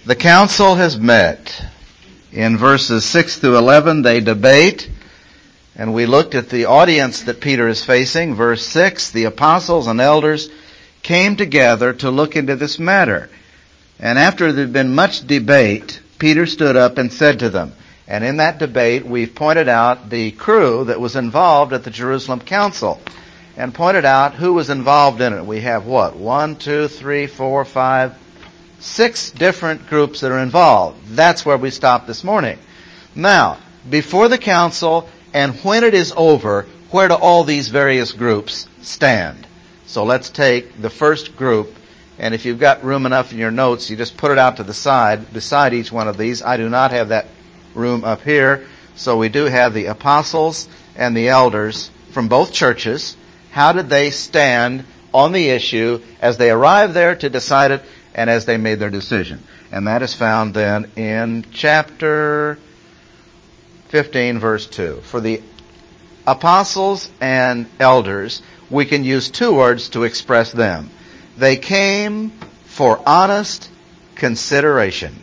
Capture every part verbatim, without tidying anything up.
The council has met. In verses six through eleven, they debate. And we looked at the audience that Peter is facing. Verse six, the apostles and elders came together to look into this matter. And after there had been much debate, Peter stood up and said to them, and in that debate, we've pointed out the crew that was involved at the Jerusalem Council and pointed out who was involved in it. We have what? One, two, three, four, five, six different groups that are involved. That's where we stopped this morning. Now, before the council and when it is over, where do all these various groups stand? So let's take the first group, and if you've got room enough in your notes, you just put it out to the side, beside each one of these. I do not have that room up here. So we do have the apostles and the elders from both churches. How did they stand on the issue as they arrived there to decide it and as they made their decision? And that is found then in chapter fifteen, verse two. For the apostles and elders, we can use two words to express them. They came for honest consideration.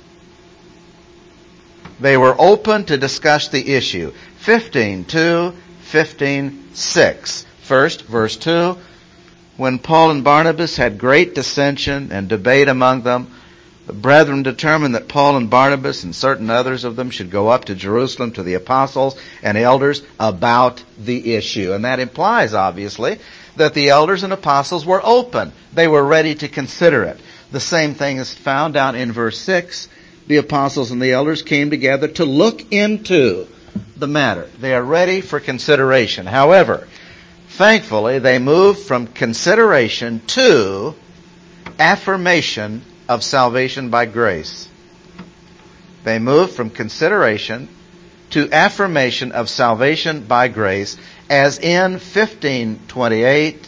They were open to discuss the issue. fifteen two, fifteen six. First, verse two, when Paul and Barnabas had great dissension and debate among them, the brethren determined that Paul and Barnabas and certain others of them should go up to Jerusalem to the apostles and elders about the issue. And that implies, obviously, that the elders and apostles were open. They were ready to consider it. The same thing is found down in verse six. The apostles and the elders came together to look into the matter. They are ready for consideration. However, thankfully, they moved from consideration to affirmation of salvation by grace. They moved from consideration to affirmation of salvation by grace, as in fifteen twenty-eight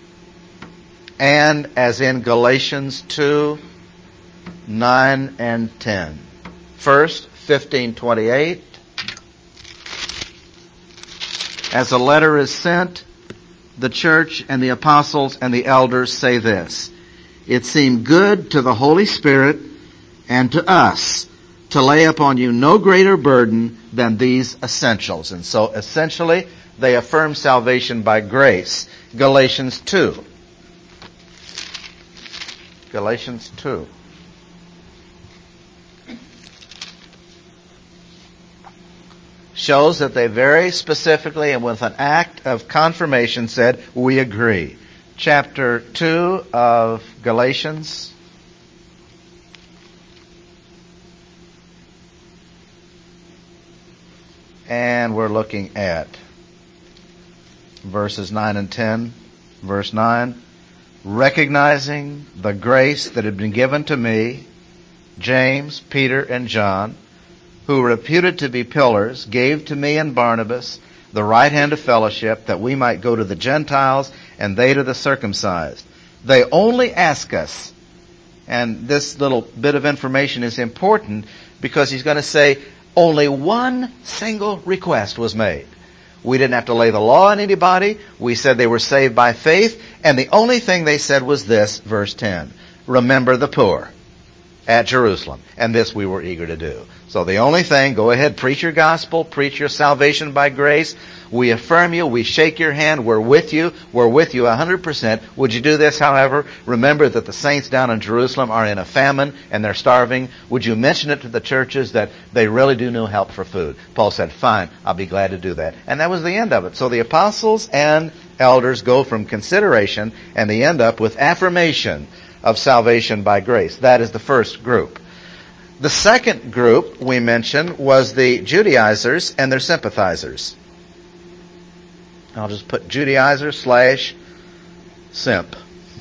and as in Galatians two, nine and ten. First, fifteen twenty-eight. As a letter is sent, the church and the apostles and the elders say this: it seemed good to the Holy Spirit and to us to lay upon you no greater burden than these essentials. And so essentially, they affirm salvation by grace. Galatians two. Galatians two. Shows that they very specifically and with an act of confirmation said, we agree. Chapter two of Galatians. And we're looking at verses nine and ten. Verse nine. Recognizing the grace that had been given to me, James, Peter, and John, who were reputed to be pillars, gave to me and Barnabas the right hand of fellowship, that we might go to the Gentiles and they to the circumcised. They only ask us, and this little bit of information is important because he's going to say only one single request was made. We didn't have to lay the law on anybody. We said they were saved by faith, and the only thing they said was this, verse ten, remember the poor at Jerusalem. And this we were eager to do. So the only thing, go ahead, preach your gospel, preach your salvation by grace. We affirm you, we shake your hand, we're with you, we're with you one hundred percent. Would you do this, however? Remember that the saints down in Jerusalem are in a famine and they're starving. Would you mention it to the churches that they really do need help for food? Paul said, fine, I'll be glad to do that. And that was the end of it. So the apostles and elders go from consideration and they end up with affirmation of salvation by grace. That is the first group. The second group we mentioned was the Judaizers and their sympathizers. I'll just put Judaizer slash simp.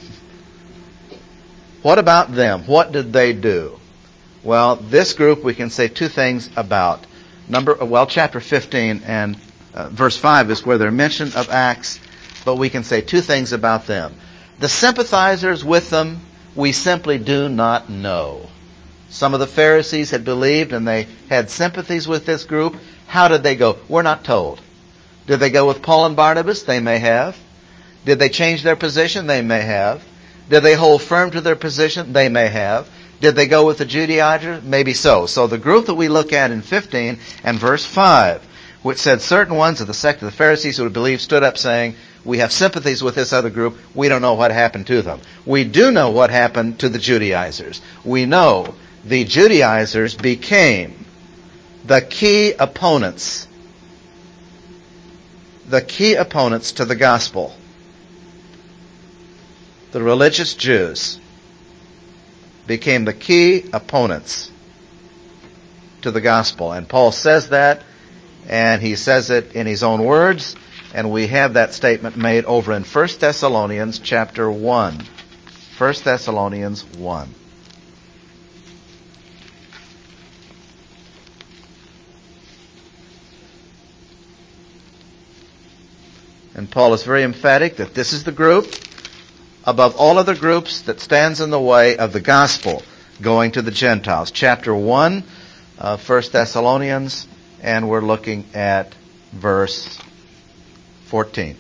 What about them? What did they do? Well, this group we can say two things about. Number, well, chapter fifteen and uh, verse five is where they're mentioned of Acts, but we can say two things about them. The sympathizers with them, we simply do not know. Some of the Pharisees had believed and they had sympathies with this group. How did they go? We're not told. Did they go with Paul and Barnabas? They may have. Did they change their position? They may have. Did they hold firm to their position? They may have. Did they go with the Judaizers? Maybe so. So the group that we look at in fifteen and verse five, which said certain ones of the sect of the Pharisees who would believe stood up saying, we have sympathies with this other group. We don't know what happened to them. We do know what happened to the Judaizers. We know the Judaizers became the key opponents, the key opponents to the gospel. The religious Jews became the key opponents to the gospel. And Paul says that, and he says it in his own words, and we have that statement made over in First Thessalonians chapter one. First Thessalonians one. And Paul is very emphatic that this is the group, above all other groups, that stands in the way of the gospel going to the Gentiles. Chapter one of First Thessalonians, and we're looking at verse fourteen.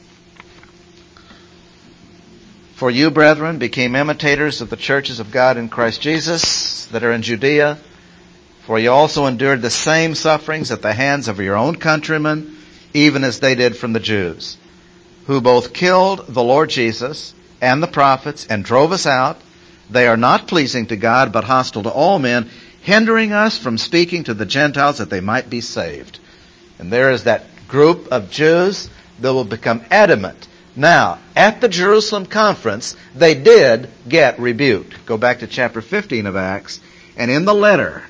For you, brethren, became imitators of the churches of God in Christ Jesus that are in Judea, for you also endured the same sufferings at the hands of your own countrymen, even as they did from the Jews, who both killed the Lord Jesus and the prophets and drove us out. They are not pleasing to God, but hostile to all men, hindering us from speaking to the Gentiles that they might be saved. And there is that group of Jews that will become adamant. Now, at the Jerusalem conference, they did get rebuked. Go back to chapter fifteen of Acts, and in the letter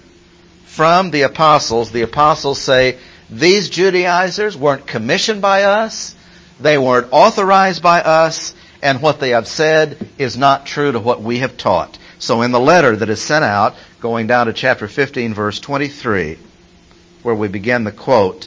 from the apostles, the apostles say, these Judaizers weren't commissioned by us, they weren't authorized by us, and what they have said is not true to what we have taught. So in the letter that is sent out, going down to chapter fifteen, verse twenty-three, where we begin the quote,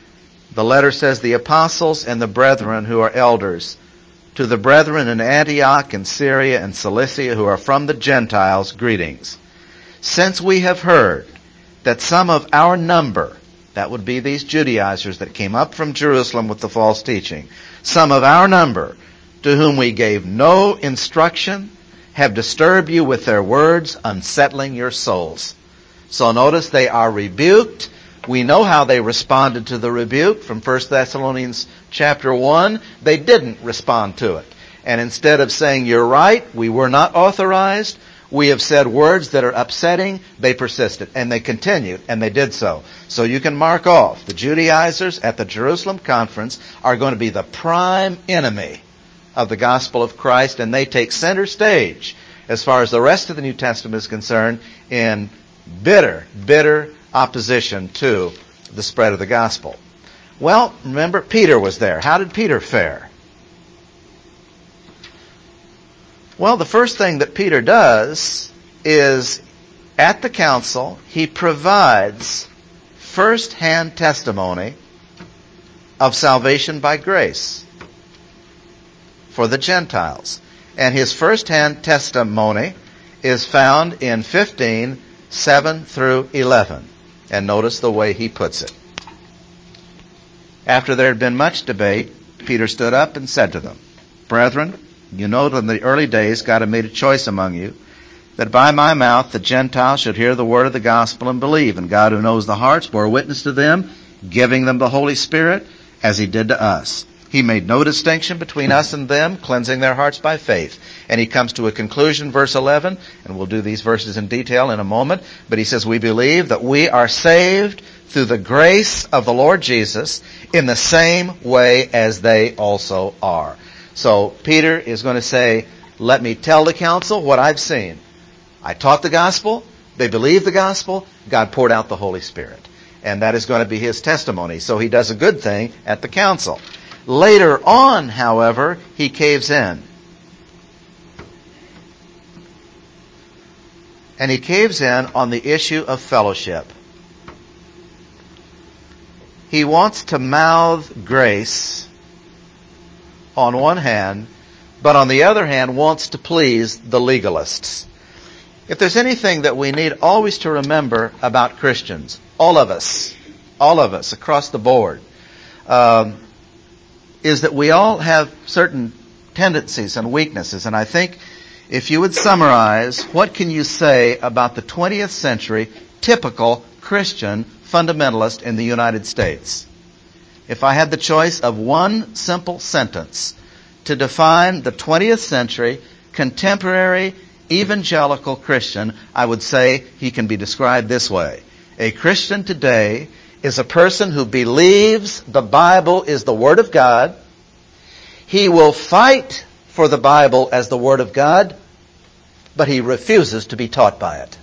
the letter says, the apostles and the brethren who are elders, to the brethren in Antioch and Syria and Cilicia who are from the Gentiles, greetings. Since we have heard that some of our number, that would be these Judaizers that came up from Jerusalem with the false teaching, some of our number, to whom we gave no instruction, have disturbed you with their words, unsettling your souls. So notice they are rebuked. We know how they responded to the rebuke from First Thessalonians chapter one. They didn't respond to it. And instead of saying, you're right, we were not authorized, we have said words that are upsetting, they persisted. And they continued, and they did so. So you can mark off, the Judaizers at the Jerusalem conference are going to be the prime enemy of the gospel of Christ, and they take center stage as far as the rest of the New Testament is concerned in bitter, bitter opposition to the spread of the gospel. Well, remember, Peter was there. How did Peter fare? Well, the first thing that Peter does is, at the council, he provides first-hand testimony of salvation by grace for the Gentiles. And his first-hand testimony is found in fifteen, seven through eleven. And notice the way he puts it. After there had been much debate, Peter stood up and said to them, brethren, you know that in the early days God had made a choice among you, that by my mouth the Gentiles should hear the word of the gospel and believe. And God, who knows the hearts, bore witness to them, giving them the Holy Spirit, as he did to us. He made no distinction between us and them, cleansing their hearts by faith. And he comes to a conclusion, verse eleven, and we'll do these verses in detail in a moment, but he says, we believe that we are saved through the grace of the Lord Jesus in the same way as they also are. So Peter is going to say, let me tell the council what I've seen. I taught the gospel, they believed the gospel, God poured out the Holy Spirit. And that is going to be his testimony. So he does a good thing at the council. Later on, however, he caves in. And he caves in on the issue of fellowship. He wants to mouth grace on one hand, but on the other hand wants to please the legalists. If there's anything that we need always to remember about Christians, all of us, all of us across the board, um, is that we all have certain tendencies and weaknesses. And I think if you would summarize, what can you say about the twentieth century typical Christian fundamentalist in the United States? If I had the choice of one simple sentence to define the twentieth century contemporary evangelical Christian, I would say he can be described this way. A Christian today is a person who believes the Bible is the Word of God. He will fight for the Bible as the Word of God, but he refuses to be taught by it.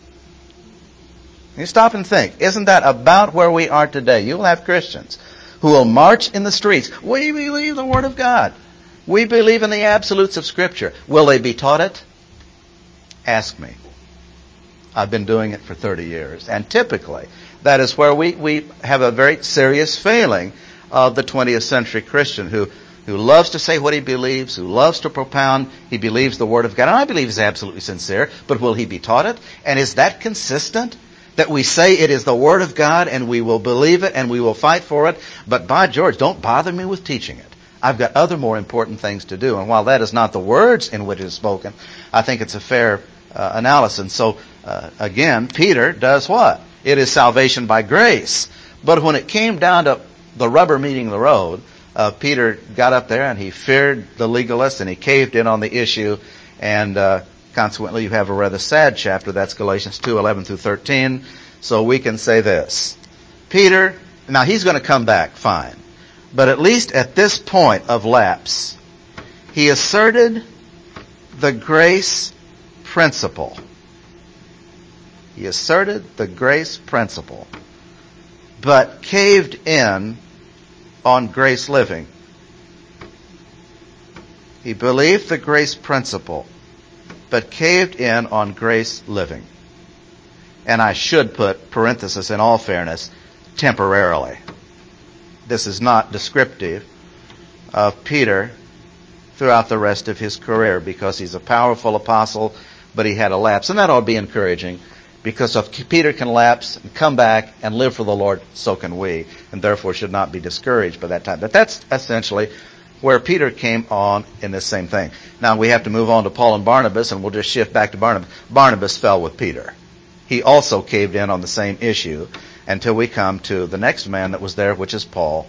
You stop and think, isn't that about where we are today? You'll have Christians who will march in the streets. We believe the Word of God. We believe in the absolutes of Scripture. Will they be taught it? Ask me. I've been doing it for thirty years. And typically, that is where we, we have a very serious failing of the twentieth century Christian who, who loves to say what he believes, who loves to propound. He believes the Word of God. And I believe he's absolutely sincere, but will he be taught it? And is that consistent? That we say it is the Word of God and we will believe it and we will fight for it, but by George, don't bother me with teaching it. I've got other more important things to do. And while that is not the words in which it is spoken, I think it's a fair uh, analysis. And so, uh, again, Peter does what? It is salvation by grace. But when it came down to the rubber meeting the road, uh, Peter got up there and he feared the legalists and he caved in on the issue. And uh, consequently, you have a rather sad chapter. That's Galatians two, eleven through thirteen. So we can say this. Peter, now he's going to come back, fine. But at least at this point of lapse, he asserted the grace principle. He asserted the grace principle, but caved in on grace living. He believed the grace principle, but caved in on grace living. And I should put parenthesis in all fairness, temporarily. This is not descriptive of Peter throughout the rest of his career because he's a powerful apostle, but he had a lapse. And that ought to be encouraging because if Peter can lapse and come back and live for the Lord, so can we, and therefore should not be discouraged by that time. But that's essentially where Peter came on in this same thing. Now we have to move on to Paul and Barnabas, and we'll just shift back to Barnabas. Barnabas fell with Peter. He also caved in on the same issue until we come to the next man that was there, which is Paul.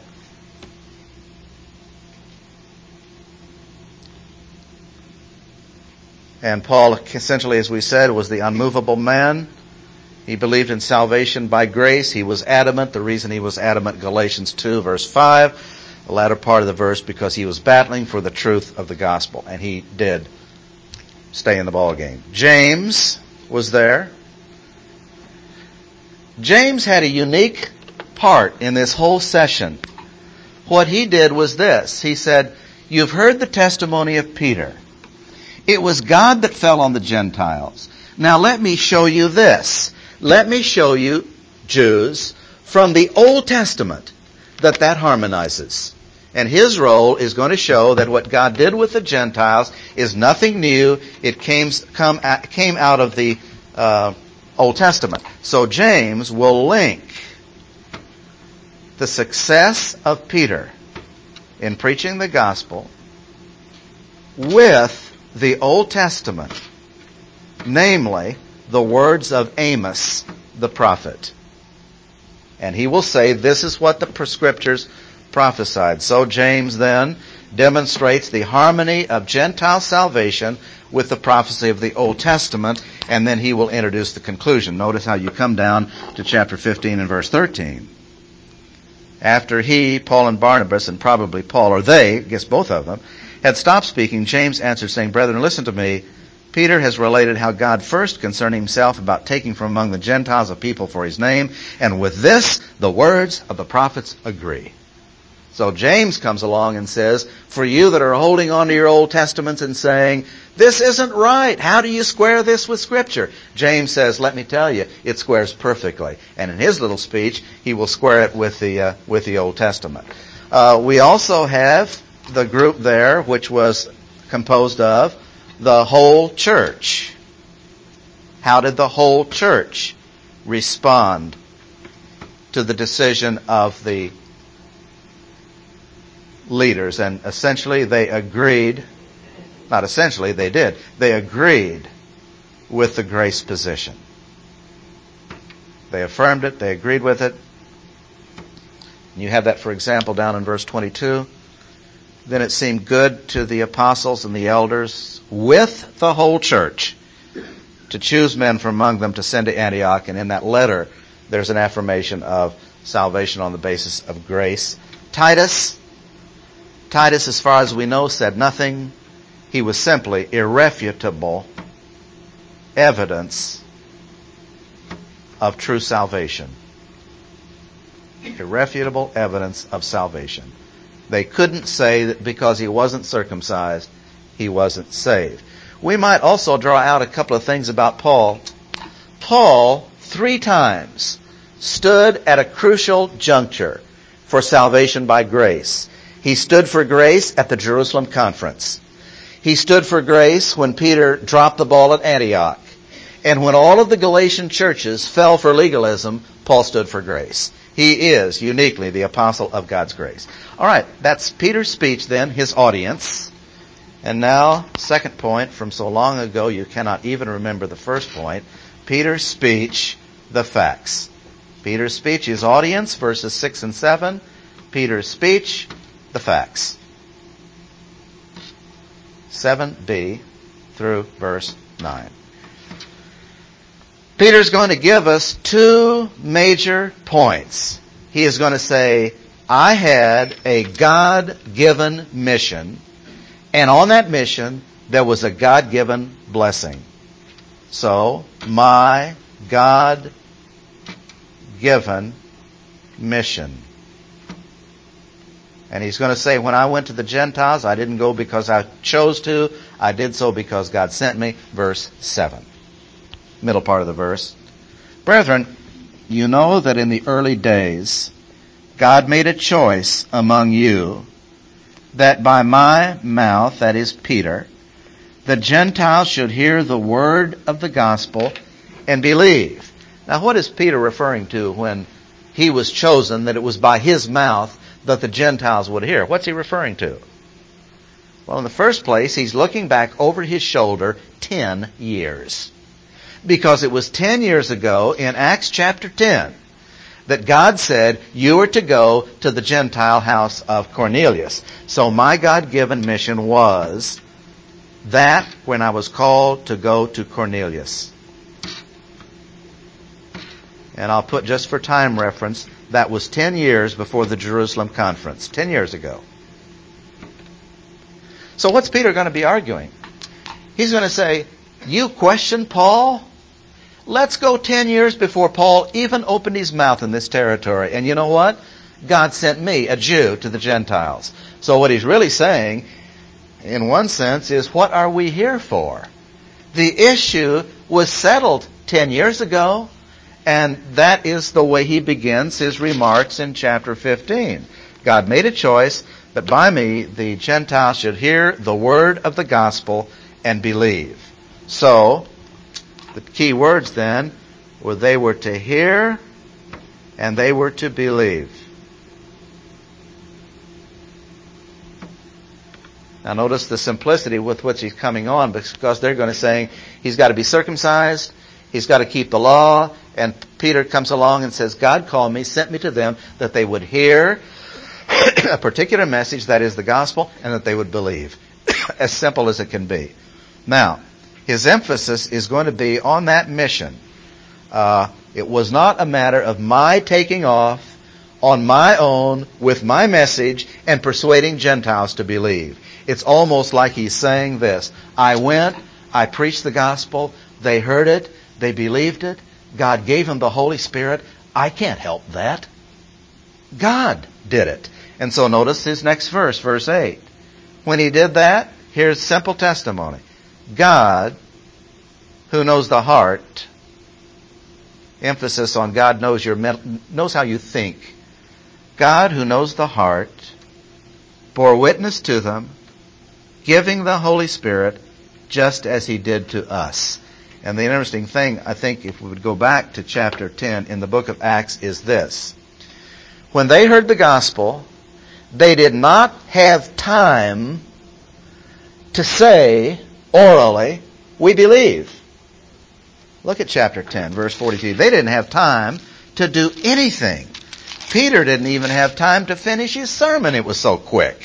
And Paul, essentially, as we said, was the unmovable man. He believed in salvation by grace. He was adamant. The reason he was adamant, Galatians two, verse five, the latter part of the verse, because he was battling for the truth of the gospel. And he did stay in the ball game. James was there. James had a unique part in this whole session. What he did was this. He said, you've heard the testimony of Peter. It was God that fell on the Gentiles. Now let me show you this. Let me show you, Jews, from the Old Testament, that that harmonizes. And his role is going to show that what God did with the Gentiles is nothing new. It came, come, came out of the uh, Old Testament. So James will link the success of Peter in preaching the gospel with the Old Testament, namely the words of Amos the prophet. And he will say this is what the scriptures prophesied. So James then demonstrates the harmony of Gentile salvation with the prophecy of the Old Testament, and then he will introduce the conclusion. Notice how you come down to chapter fifteen and verse thirteen. After he, Paul and Barnabas, and probably Paul, or they, I guess both of them, had stopped speaking, James answered, saying, Brethren, listen to me. Peter has related how God first concerned himself about taking from among the Gentiles a people for his name, and with this, the words of the prophets agree. So James comes along and says, for you that are holding on to your Old Testaments and saying, this isn't right, how do you square this with Scripture? James says, let me tell you, it squares perfectly. And in his little speech, he will square it with the uh, with the Old Testament. Uh, we also have the group there, which was composed of the whole church. How did the whole church respond to the decision of the leaders? And essentially they agreed Not essentially, they did. They agreed with the grace position. They affirmed it. They agreed with it. And you have that, for example, down in verse twenty-two. Then it seemed good to the apostles and the elders with the whole church to choose men from among them to send to Antioch. And in that letter, there's an affirmation of salvation on the basis of grace. Titus, Titus, as far as we know, said nothing. He was simply irrefutable evidence of true salvation. Irrefutable evidence of salvation. They couldn't say that because he wasn't circumcised, he wasn't saved. We might also draw out a couple of things about Paul. Paul, three times, stood at a crucial juncture for salvation by grace. He stood for grace at the Jerusalem conference. He stood for grace when Peter dropped the ball at Antioch. And when all of the Galatian churches fell for legalism, Paul stood for grace. He is uniquely the apostle of God's grace. All right, that's Peter's speech then, his audience. And now, second point, from so long ago you cannot even remember the first point. Peter's speech, the facts. Peter's speech, his audience, verses six and seven. Peter's speech, the facts. seven b through verse nine. Peter's going to give us two major points. He is going to say, I had a God-given mission, and on that mission, there was a God-given blessing. So, my God-given mission. And he's going to say, when I went to the Gentiles, I didn't go because I chose to. I did so because God sent me. Verse seven. Middle part of the verse. Brethren, you know that in the early days, God made a choice among you that by my mouth, that is Peter, the Gentiles should hear the word of the gospel and believe. Now, what is Peter referring to when he was chosen, that it was by his mouth that the Gentiles would hear? What's he referring to? Well, in the first place, he's looking back over his shoulder ten years. Because it was ten years ago in Acts chapter ten that God said, you are to go to the Gentile house of Cornelius. So my God-given mission was that when I was called to go to Cornelius. And I'll put just for time reference, that was ten years before the Jerusalem conference. Ten years ago. So what's Peter going to be arguing? He's going to say, you question Paul? Let's go ten years before Paul even opened his mouth in this territory. And you know what? God sent me, a Jew, to the Gentiles. So what he's really saying, in one sense, is what are we here for? The issue was settled ten years ago. And that is the way he begins his remarks in chapter fifteen. God made a choice that by me the Gentiles should hear the word of the gospel and believe. So, the key words then were they were to hear and they were to believe. Now notice the simplicity with which he's coming on, because they're going to say he's got to be circumcised, he's got to keep the law, and Peter comes along and says, God called me, sent me to them, that they would hear a particular message, that is the gospel, and that they would believe. As simple as it can be. Now, his emphasis is going to be on that mission. Uh, it was not a matter of my taking off on my own with my message and persuading Gentiles to believe. It's almost like he's saying this. I went, I preached the gospel, they heard it, they believed it, God gave them the Holy Spirit. I can't help that. God did it. And so notice his next verse, verse eight. When he did that, here's simple testimony. God, who knows the heart, emphasis on God knows your knows how you think. God, who knows the heart, bore witness to them, giving the Holy Spirit just as he did to us. And the interesting thing, I think, if we would go back to chapter ten in the book of Acts, is this. When they heard the gospel, they did not have time to say orally, we believe. Look at chapter ten, verse forty-two. They didn't have time to do anything. Peter didn't even have time to finish his sermon. It was so quick.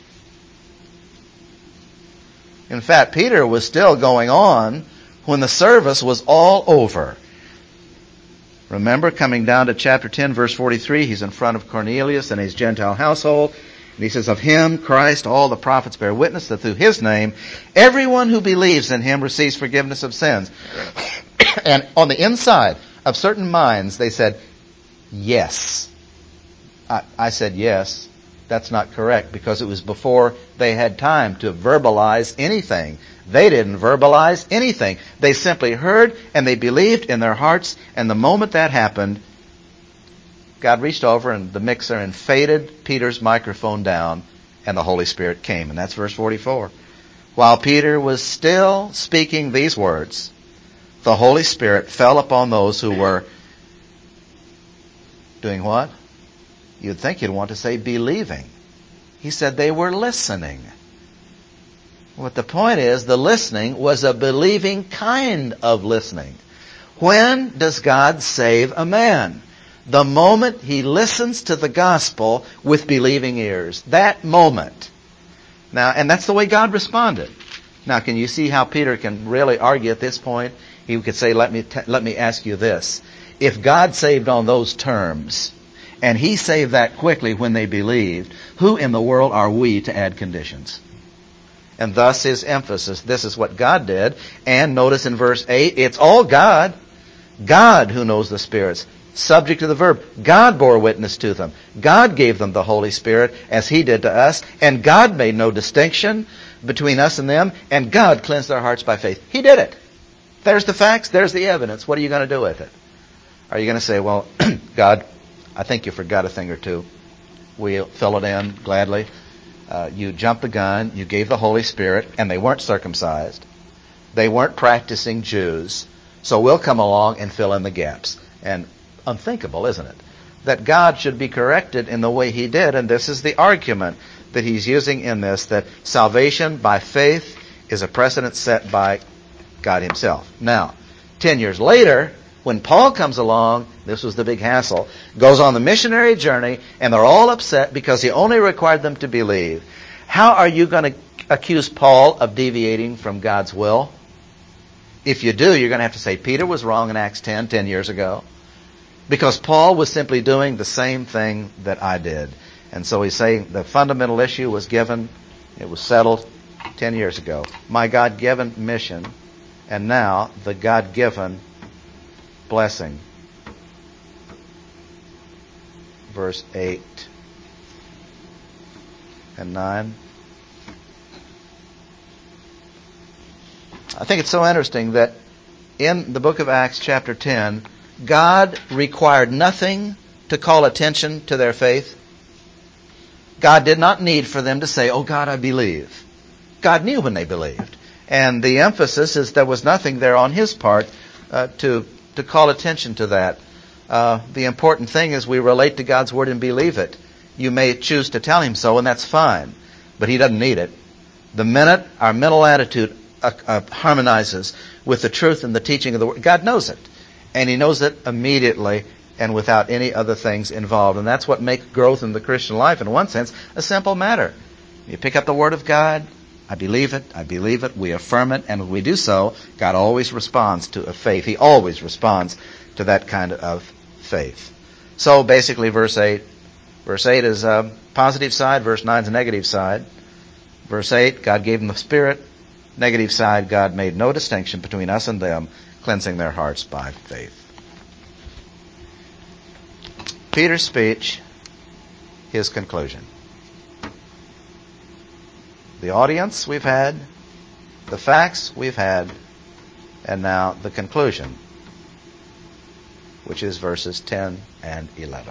In fact, Peter was still going on when the service was all over. Remember, coming down to chapter ten, verse forty-three, he's in front of Cornelius and his Gentile household. And he says, of him, Christ, all the prophets bear witness that through his name, everyone who believes in him receives forgiveness of sins. And on the inside of certain minds, they said, yes. I, I said, yes. That's not correct, because it was before they had time to verbalize anything. They didn't verbalize anything. They simply heard and they believed in their hearts, and the moment that happened, God reached over in the mixer and faded Peter's microphone down, and the Holy Spirit came. And that's verse forty-four. While Peter was still speaking these words, the Holy Spirit fell upon those who were doing what? You'd think you'd want to say believing. He said they were listening. What the point is, the listening was a believing kind of listening. When does God save a man? The moment he listens to the gospel with believing ears. That moment. Now, and that's the way God responded. Now, can you see how Peter can really argue at this point? He could say, let me, t- let me ask you this. If God saved on those terms, and he saved that quickly when they believed, who in the world are we to add conditions? And thus his emphasis, this is what God did. And notice in verse eight, it's all God. God who knows the spirits. Subject to the verb. God bore witness to them. God gave them the Holy Spirit as he did to us. And God made no distinction between us and them. And God cleansed their hearts by faith. He did it. There's the facts. There's the evidence. What are you going to do with it? Are you going to say, well, God, I think you forgot a thing or two. We'll fill it in gladly. Uh, you jumped the gun. You gave the Holy Spirit. And they weren't circumcised. They weren't practicing Jews. So we'll come along and fill in the gaps. And unthinkable, isn't it? That God should be corrected in the way he did. And this is the argument that he's using in this, that salvation by faith is a precedent set by God himself. Now, ten years later, when Paul comes along, this was the big hassle, goes on the missionary journey, and they're all upset because he only required them to believe. How are you going to accuse Paul of deviating from God's will? If you do, you're going to have to say Peter was wrong in Acts ten, ten years ago. Because Paul was simply doing the same thing that I did. And so he's saying the fundamental issue was given, it was settled ten years ago. My God-given mission, and now the God-given blessing. Verse eight and nine. I think it's so interesting that in the book of Acts chapter ten, God required nothing to call attention to their faith. God did not need for them to say, oh God, I believe. God knew when they believed. And the emphasis is there was nothing there on his part uh, to, to call attention to that. Uh, the important thing is we relate to God's word and believe it. You may choose to tell him so, and that's fine. But he doesn't need it. The minute our mental attitude uh, uh, harmonizes with the truth and the teaching of the word, God knows it. And he knows it immediately and without any other things involved. And that's what makes growth in the Christian life, in one sense, a simple matter. You pick up the Word of God, I believe it, I believe it, we affirm it, and when we do so, God always responds to a faith. He always responds to that kind of faith. So basically verse eight, verse eight is a positive side, verse nine is a negative side. Verse eight, God gave them the Spirit. Negative side, God made no distinction between us and them, cleansing their hearts by faith. Peter's speech, his conclusion. The audience we've had, the facts we've had, and now the conclusion, which is verses ten and eleven.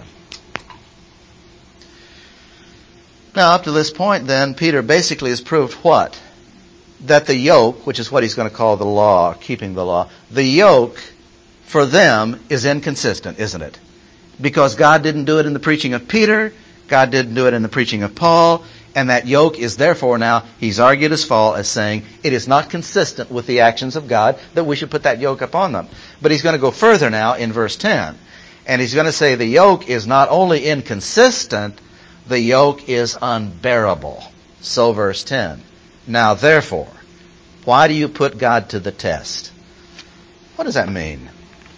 Now, up to this point, then, Peter basically has proved what? That the yoke, which is what he's going to call the law, keeping the law, the yoke for them is inconsistent, isn't it? Because God didn't do it in the preaching of Peter, God didn't do it in the preaching of Paul, And that yoke is therefore now, he's argued as fall as saying, it is not consistent with the actions of God that we should put that yoke upon them. But he's going to go further now in verse ten. And he's going to say the yoke is not only inconsistent, the yoke is unbearable. So verse ten. Now therefore, why do you put God to the test? What does that mean?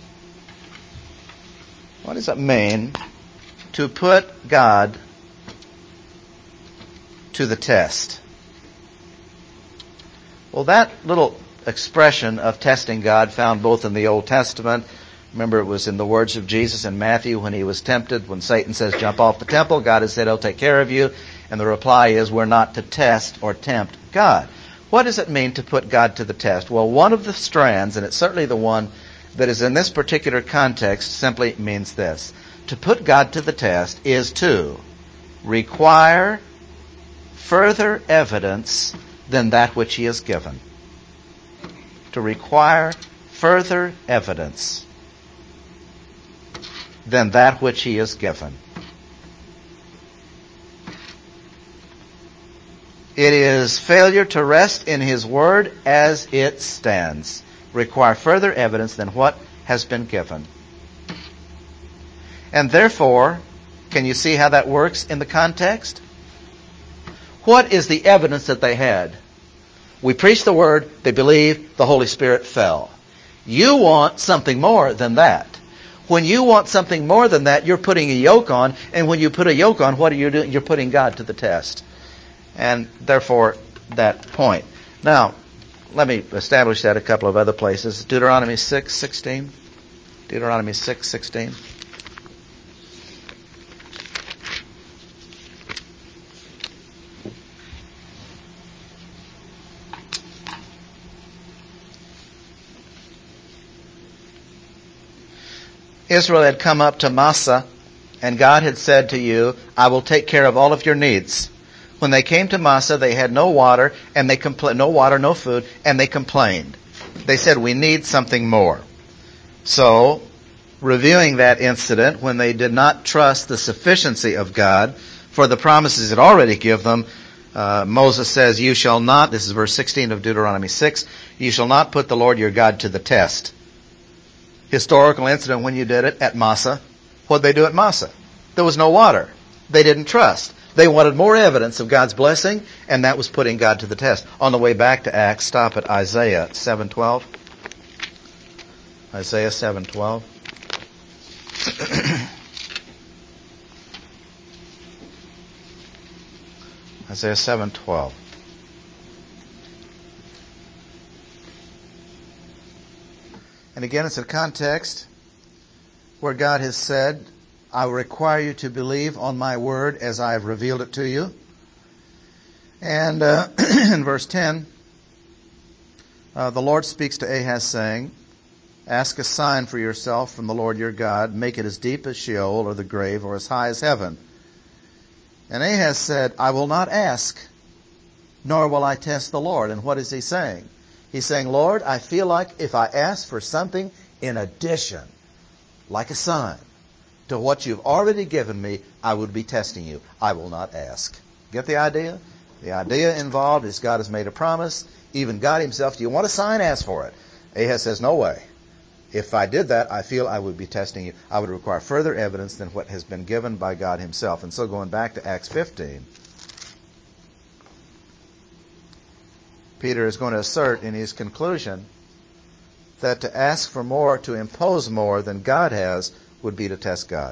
What does it mean to put God to the test? Well, that little expression of testing God found both in the Old Testament. Remember, it was in the words of Jesus in Matthew when he was tempted, when Satan says, jump off the temple. God has said, he'll take care of you. And the reply is, we're not to test or tempt God. What does it mean to put God to the test? Well, one of the strands, and it's certainly the one that is in this particular context, simply means this. To put God to the test is to require further evidence than that which he has given. To require further evidence than that which he has given. It is failure to rest in his word as it stands. Require further evidence than what has been given. And therefore, can you see how that works in the context? What is the evidence that they had? We preached the word, they believed, the Holy Spirit fell. You want something more than that. When you want something more than that, you're putting a yoke on, and when you put a yoke on, what are you doing? You're putting God to the test. And therefore, that point. Now, let me establish that a couple of other places. Deuteronomy six sixteen. Deuteronomy six sixteen. Israel had come up to Massah, and God had said to you, I will take care of all of your needs. When they came to Massah, they had no water, and they compla- no water, no food, and they complained. They said, we need something more. So, reviewing that incident, when they did not trust the sufficiency of God for the promises it already give them, uh, Moses says, you shall not, this is verse sixteen of Deuteronomy six, you shall not put the Lord your God to the test. Historical incident when you did it at Massah. What did they do at Massah? There was no water. They didn't trust. They wanted more evidence of God's blessing, and that was putting God to the test. On the way back to Acts, stop at Isaiah seven twelve. Isaiah seven twelve. Isaiah seven twelve. And again, it's a context where God has said, I will require you to believe on my word as I have revealed it to you. And uh, in verse ten, uh, the Lord speaks to Ahaz saying, ask a sign for yourself from the Lord your God. Make it as deep as Sheol or the grave or as high as heaven. And Ahaz said, I will not ask, nor will I test the Lord. And what is he saying? He's saying, Lord, I feel like if I ask for something in addition, like a sign, to what you've already given me, I would be testing you. I will not ask. Get the idea? The idea involved is God has made a promise. Even God himself, do you want a sign? Ask for it. Ahaz says, no way. If I did that, I feel I would be testing you. I would require further evidence than what has been given by God himself. And so going back to Acts fifteen, Peter is going to assert in his conclusion that to ask for more, to impose more than God has, would be to test God.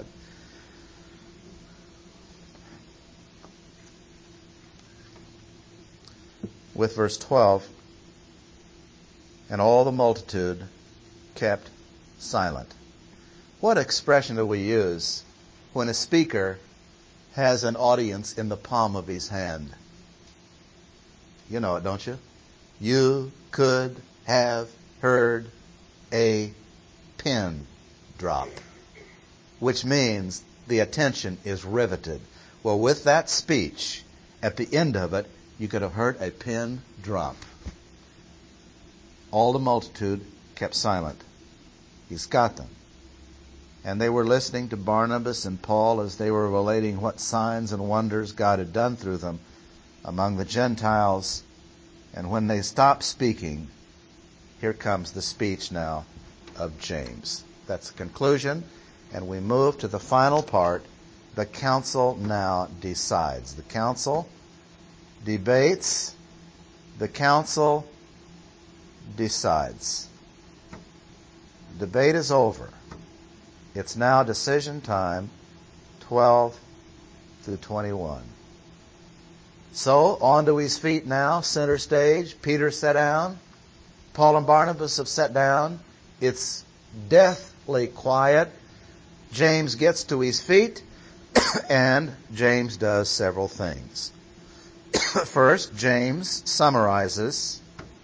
With verse twelve, and all the multitude kept silent. What expression do we use when a speaker has an audience in the palm of his hand? You know it, don't you? You could have heard a pin drop, which means the attention is riveted. Well, with that speech, at the end of it, you could have heard a pin drop. All the multitude kept silent. He's got them. And they were listening to Barnabas and Paul as they were relating what signs and wonders God had done through them. among the Gentiles. And when they stop speaking, here comes the speech now of James. That's the conclusion. And we move to the final part. The council now decides. The council debates. The council decides. Debate is over. It's now decision time, twelve through twenty-one. So, on to his feet now, center stage. Peter sat down. Paul and Barnabas have sat down. It's deathly quiet. James gets to his feet, and James does several things. First, James summarizes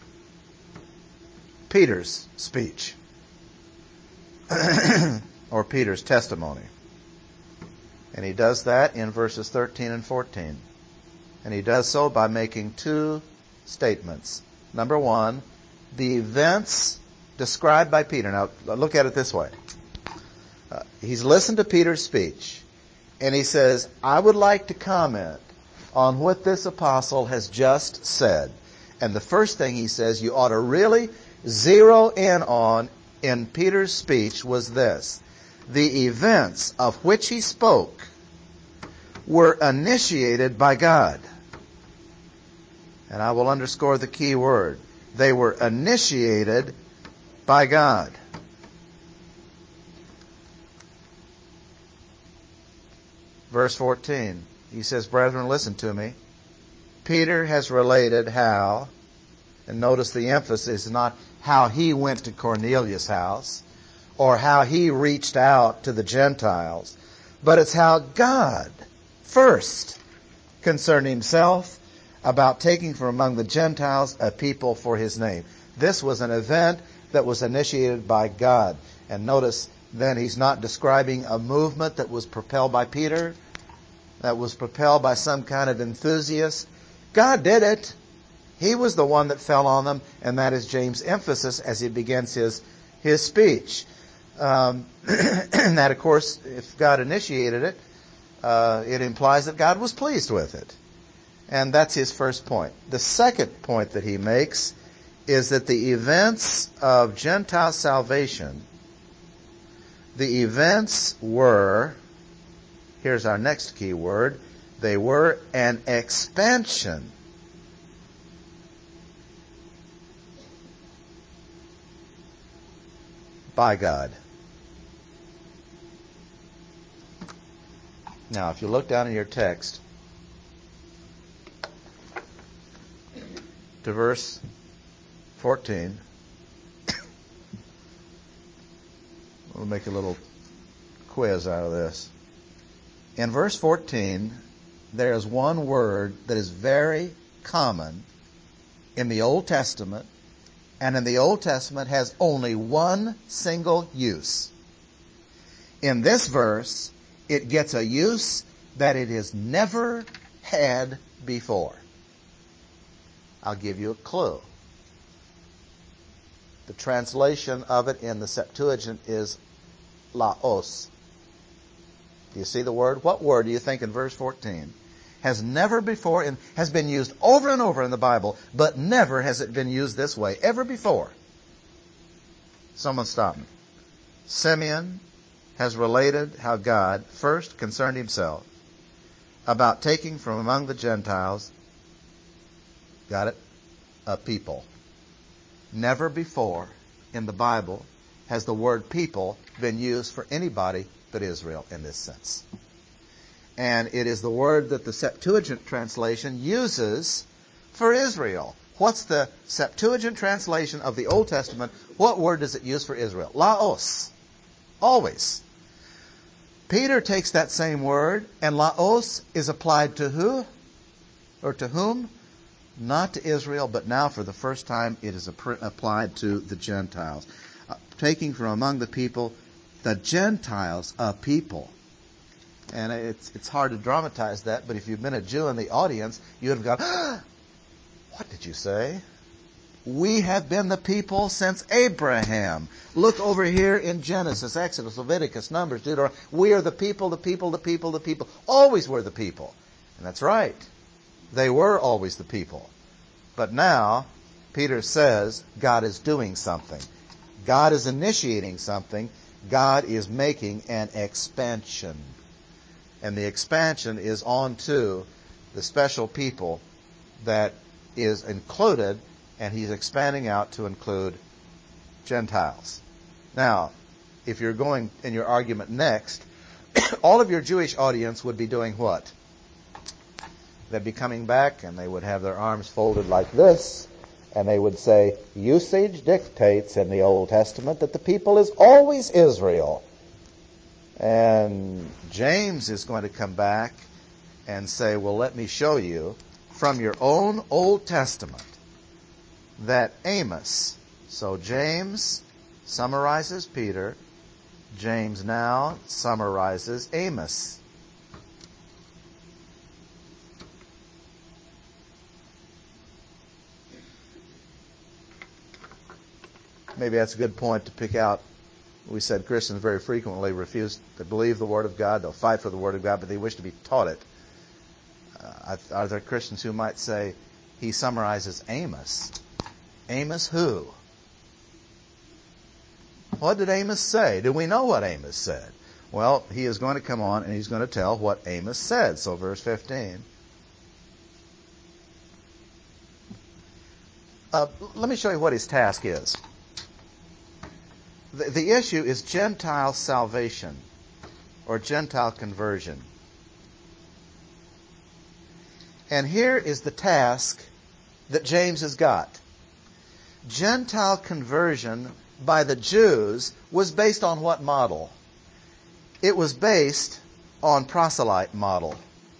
Peter's speech, or Peter's testimony. And he does that in verses thirteen and fourteen. And he does so by making two statements. Number one, the events described by Peter. Now, look at it this way. Uh, he's listened to Peter's speech, and he says, I would like to comment on what this apostle has just said. And the first thing he says you ought to really zero in on in Peter's speech was this. The events of which he spoke were initiated by God. And I will underscore the key word. They were initiated by God. Verse fourteen, he says, brethren, listen to me. Peter has related how, and notice the emphasis is not how he went to Cornelius' house or how he reached out to the Gentiles, but it's how God first concerned himself about taking from among the Gentiles a people for his name. This was an event that was initiated by God. And notice then he's not describing a movement that was propelled by Peter, that was propelled by some kind of enthusiast. God did it. He was the one that fell on them, and that is James' emphasis as he begins his, his speech. Um, and that, of course, if God initiated it, uh, it implies that God was pleased with it. And that's his first point. The second point that he makes is that the events of Gentile salvation, the events were, here's our next key word, they were an expansion by God. Now, if you look down in your text to verse fourteen, we'll make a little quiz out of this. In verse fourteen, there is one word that is very common in the Old Testament, and in the Old Testament has only one single use. In this verse, it gets a use that it has never had before. I'll give you a clue. The translation of it in the Septuagint is laos. Do you see the word? What word do you think in verse fourteen has never before and has been used over and over in the Bible, but never has it been used this way ever before? Someone stop me. Simeon has related how God first concerned himself about taking from among the Gentiles, got it, a people. Never before in the Bible has the word people been used for anybody but Israel in this sense. And it is the word that the Septuagint translation uses for Israel. What's the Septuagint translation of the Old Testament? What word does it use for Israel? Laos. Always. Peter takes that same word, and laos is applied to who? Or to whom? Not to Israel, but now for the first time it is applied to the Gentiles. Uh, taking from among the people, the Gentiles, a people. And it's it's hard to dramatize that, but if you've been a Jew in the audience, you would have gone, ah, what did you say? We have been the people since Abraham. Look over here in Genesis, Exodus, Leviticus, Numbers, Deuteronomy. We are the people, the people, the people, the people. Always were the people. And that's right. They were always the people. But now, Peter says, God is doing something. God is initiating something. God is making an expansion. And the expansion is onto the special people that is included, and he's expanding out to include Gentiles. Now, if you're going in your argument next, all of your Jewish audience would be doing what? They'd be coming back and they would have their arms folded like this, and they would say, usage dictates in the Old Testament that the people is always Israel. And James is going to come back and say, well, let me show you from your own Old Testament that Amos, so James summarizes Peter, James now summarizes Amos. Maybe that's a good point to pick out. We said Christians very frequently refuse to believe the Word of God. They'll fight for the Word of God, but they wish to be taught it. Uh, are there Christians who might say, he summarizes Amos? Amos who? What did Amos say? Do we know what Amos said? Well, he is going to come on and he's going to tell what Amos said. So verse fifteen. Uh, let me show you what his task is. The, the issue is Gentile salvation or Gentile conversion. And here is the task that James has got. Gentile conversion by the Jews was based on what model? It was based on proselyte model.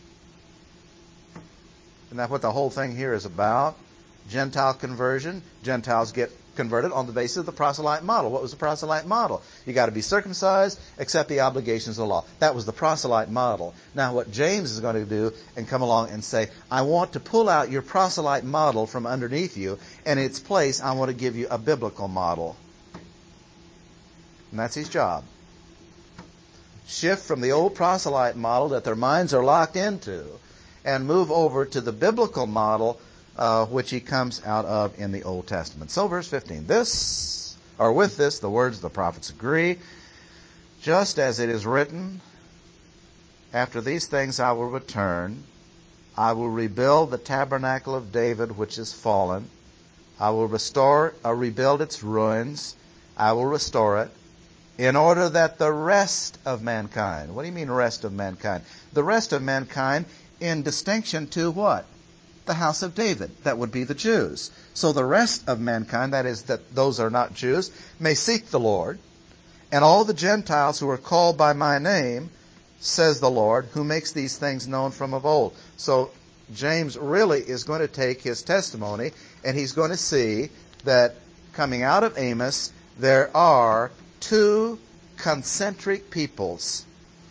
Isn't that what the whole thing here is about? Gentile conversion. Gentiles get converted on the basis of the proselyte model. What was the proselyte model? You got to be circumcised, accept the obligations of the law. That was the proselyte model. Now what James is going to do and come along and say, I want to pull out your proselyte model from underneath you, and in its place I want to give you a biblical model. And that's his job. Shift from the old proselyte model that their minds are locked into and move over to the biblical model uh, which he comes out of in the Old Testament. So verse fifteen, this, or with this, the words of the prophets agree. Just as it is written, after these things I will return. I will rebuild the tabernacle of David which is fallen. I will restore, or rebuild its ruins. I will restore it, in order that the rest of mankind, what do you mean rest of mankind? The rest of mankind in distinction to what? The house of David. That would be the Jews. So the rest of mankind, that is, that those are not Jews, may seek the Lord. And all the Gentiles who are called by my name, says the Lord, who makes these things known from of old. So James really is going to take his testimony, and he's going to see that coming out of Amos, there are two concentric peoples.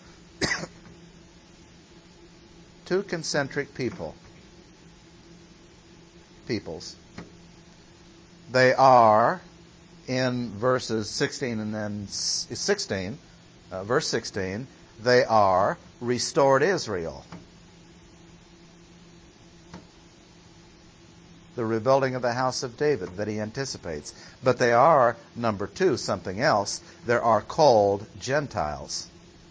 Two concentric people. Peoples. They are, in verses sixteen and then sixteen, uh, verse sixteen, they are restored Israel. The rebuilding of the house of David that he anticipates. But they are, number two, something else. There are called Gentiles.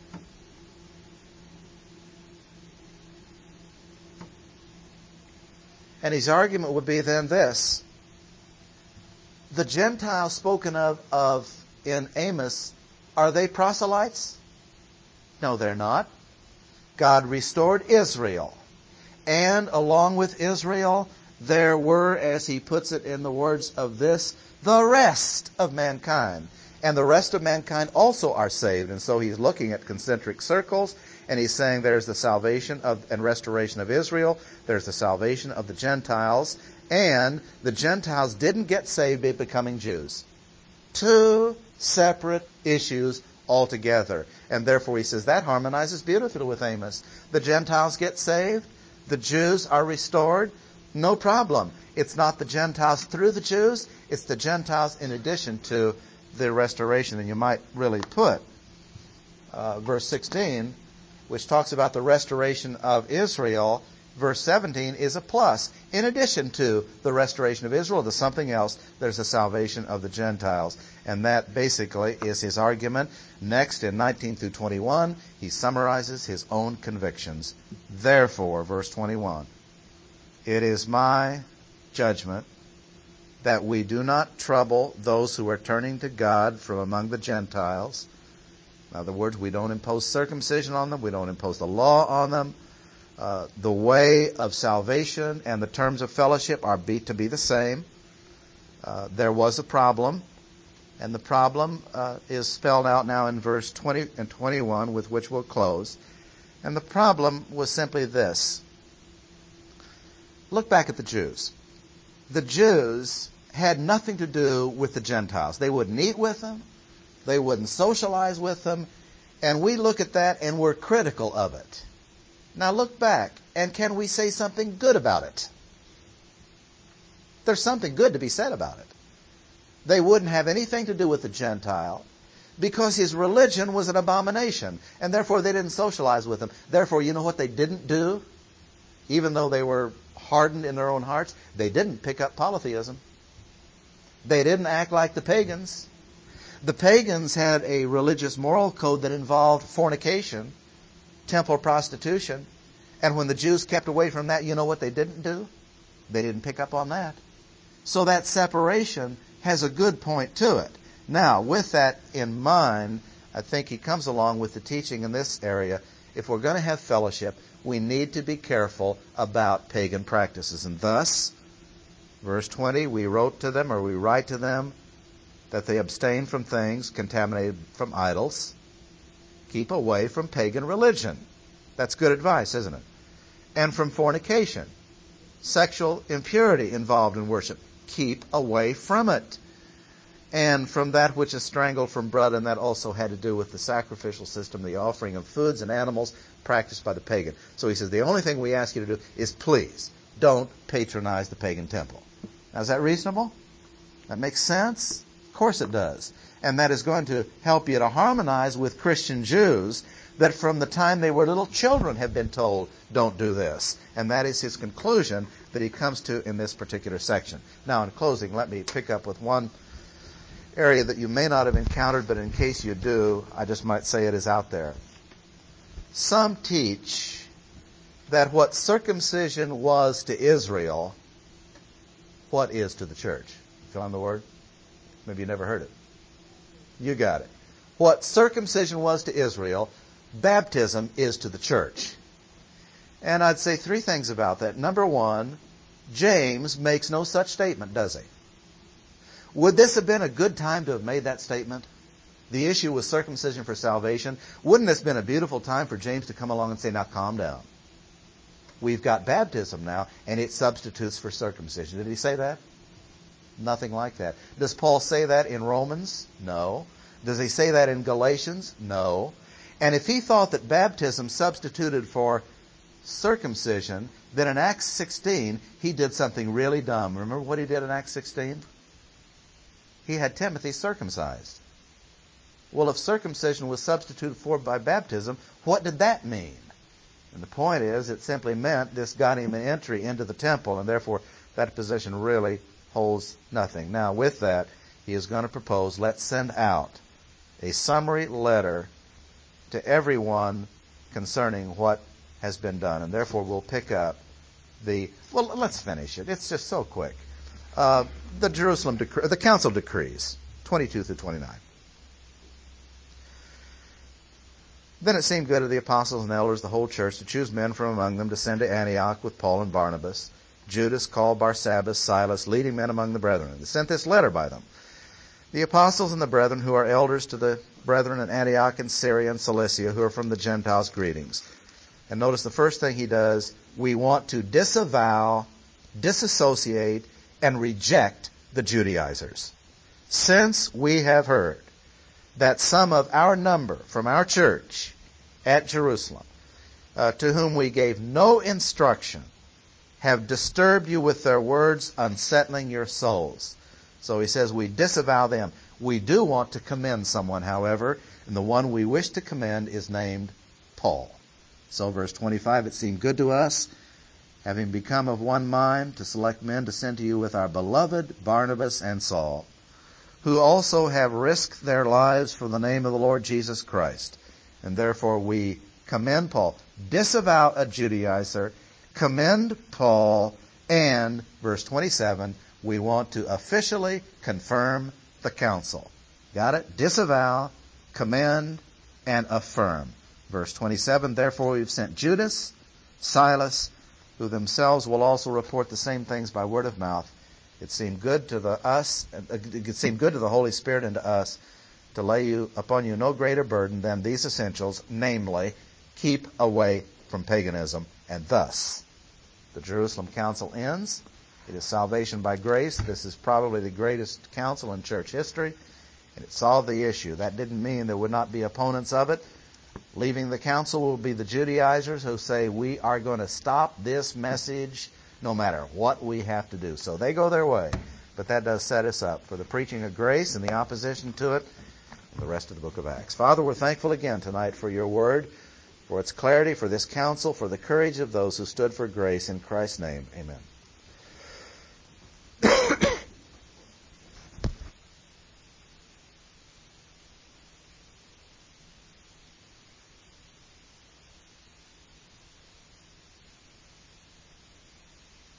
And his argument would be then this. The Gentiles spoken of, of in Amos, are they proselytes? No, they're not. God restored Israel. And along with Israel, there were, as he puts it in the words of this, the rest of mankind. And the rest of mankind also are saved. And so he's looking at concentric circles, and he's saying there's the salvation of and restoration of Israel, there's the salvation of the Gentiles, and the Gentiles didn't get saved by becoming Jews. Two separate issues altogether. And therefore he says that harmonizes beautifully with Amos. The Gentiles get saved, the Jews are restored. No problem. It's not the Gentiles through the Jews. It's the Gentiles in addition to the restoration. And you might really put uh, verse sixteen, which talks about the restoration of Israel, Verse seventeen is a plus. In addition to the restoration of Israel, there's something else. There's the salvation of the Gentiles. And that basically is his argument. Next, in nineteen through twenty-one, he summarizes his own convictions. Therefore, verse twenty-one, it is my judgment that we do not trouble those who are turning to God from among the Gentiles. In other words, we don't impose circumcision on them. We don't impose the law on them. Uh, the way of salvation and the terms of fellowship are be, to be the same. Uh, there was a problem, and the problem uh, is spelled out now in verse twenty and twenty-one, with which we'll close. And the problem was simply this. Look back at the Jews. The Jews had nothing to do with the Gentiles. They wouldn't eat with them. They wouldn't socialize with them. And we look at that and we're critical of it. Now look back, and can we say something good about it? There's something good to be said about it. They wouldn't have anything to do with the Gentile because his religion was an abomination, and therefore they didn't socialize with him. Therefore, you know what they didn't do? Even though they were hardened in their own hearts, they didn't pick up polytheism. They didn't act like the pagans. The pagans had a religious moral code that involved fornication, temple prostitution, and when the Jews kept away from that, you know what they didn't do? They didn't pick up on that. So that separation has a good point to it. Now, with that in mind, I think he comes along with the teaching in this area. If we're going to have fellowship, we need to be careful about pagan practices. And thus, verse twenty, we wrote to them, or we write to them, that they abstain from things contaminated from idols. Keep away from pagan religion. That's good advice, isn't it? And from fornication, sexual impurity involved in worship. Keep away from it. And from that which is strangled from blood, and that also had to do with the sacrificial system, the offering of foods and animals practiced by the pagan. So he says, the only thing we ask you to do is please don't patronize the pagan temple. Now, is that reasonable? That makes sense? Of course it does. And that is going to help you to harmonize with Christian Jews that from the time they were little children have been told, don't do this. And that is his conclusion that he comes to in this particular section. Now, in closing, let me pick up with one area that you may not have encountered, but in case you do, I just might say it is out there. Some teach that what circumcision was to Israel, what is to the church? Fill in the word? Maybe you never heard it. You got it. What circumcision was to Israel, baptism is to the church. And I'd say three things about that. Number one, James makes no such statement, does he? Would this have been a good time to have made that statement? The issue was circumcision for salvation. Wouldn't this have been a beautiful time for James to come along and say, now calm down. We've got baptism now, and it substitutes for circumcision. Did he say that? Nothing like that. Does Paul say that in Romans? No. Does he say that in Galatians? No. And if he thought that baptism substituted for circumcision, then in Acts sixteen, he did something really dumb. Remember what he did in Acts sixteen? He had Timothy circumcised. Well, if circumcision was substituted for by baptism, what did that mean? And the point is, it simply meant this got him an entry into the temple, and therefore that position really holds nothing. Now, with that, he is going to propose, let's send out a summary letter to everyone concerning what has been done. And therefore, we'll pick up the, well, let's finish it. It's just so quick. Uh, the Jerusalem decree, the council decrees, twenty-two through twenty-nine. Then it seemed good to the apostles and elders, the whole church, to choose men from among them to send to Antioch with Paul and Barnabas, Judas called Barsabbas, Silas, leading men among the brethren. They sent this letter by them. The apostles and the brethren who are elders to the brethren in Antioch and Syria and Cilicia, who are from the Gentiles, greetings. And notice the first thing he does, we want to disavow, disassociate, and reject the Judaizers. Since we have heard that some of our number from our church at Jerusalem, uh, to whom we gave no instruction, have disturbed you with their words, unsettling your souls. So he says we disavow them. We do want to commend someone, however, and the one we wish to commend is named Paul. So verse twenty-five, it seemed good to us having become of one mind, to select men to send to you with our beloved Barnabas and Saul, who also have risked their lives for the name of the Lord Jesus Christ. And therefore we commend Paul. Disavow a Judaizer, commend Paul, and, verse twenty-seven, we want to officially confirm the council. Got it? Disavow, commend, and affirm. Verse twenty-seven, therefore we've sent Judas, Silas, who themselves will also report the same things by word of mouth. It seemed good to the us, it seemed good to the Holy Spirit and to us to lay you upon you no greater burden than these essentials, namely, keep away from paganism. And thus, the Jerusalem Council ends. It is salvation by grace. This is probably the greatest council in church history, and it solved the issue. That didn't mean there would not be opponents of it. Leaving the council will be the Judaizers who say, we are going to stop this message no matter what we have to do. So they go their way. But that does set us up for the preaching of grace and the opposition to it, and the rest of the book of Acts. Father, we're thankful again tonight for your word, for its clarity, for this counsel, for the courage of those who stood for grace. In Christ's name, amen.